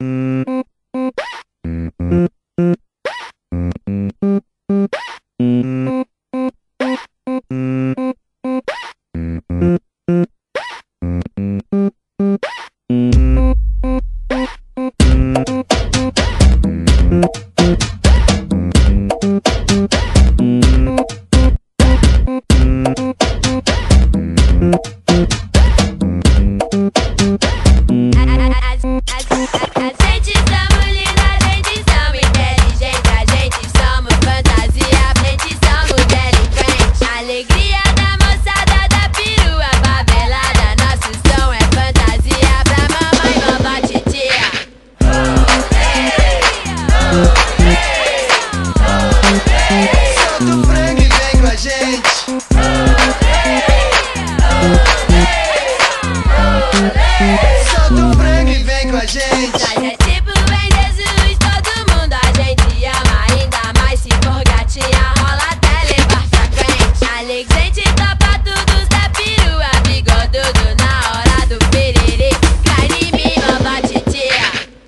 Solta o frango e vem com a gente. Nós é tipo em Jesus, todo mundo a gente ama. Ainda mais se for gatinha, rola até levar pra frente. Alegre, topa tudo, da perua, bigodudo na hora do piriri. Cai em mim, manda titia.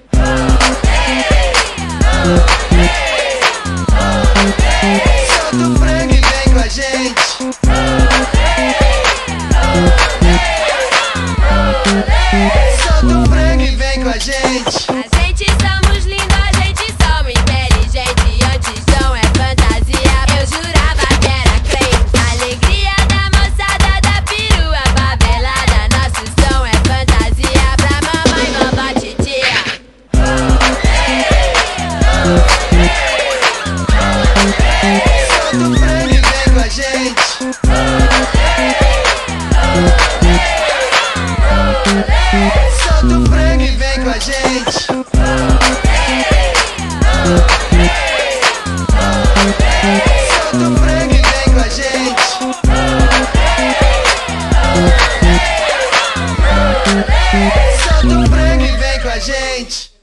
Solta o frango e vem com a gente. Solta o frango e vem com a gente. A gente somos lindos, a gente somos inteligente. Antes não é fantasia, eu jurava que era crente. Alegria da moçada da perua, babelada. Nosso som é fantasia, pra mamãe, vovó, titia. Solta o frango e vem com a gente. Solta o frango e vem com a gente. Solta o frango e vem com a gente. Solta o frango e vem com a gente.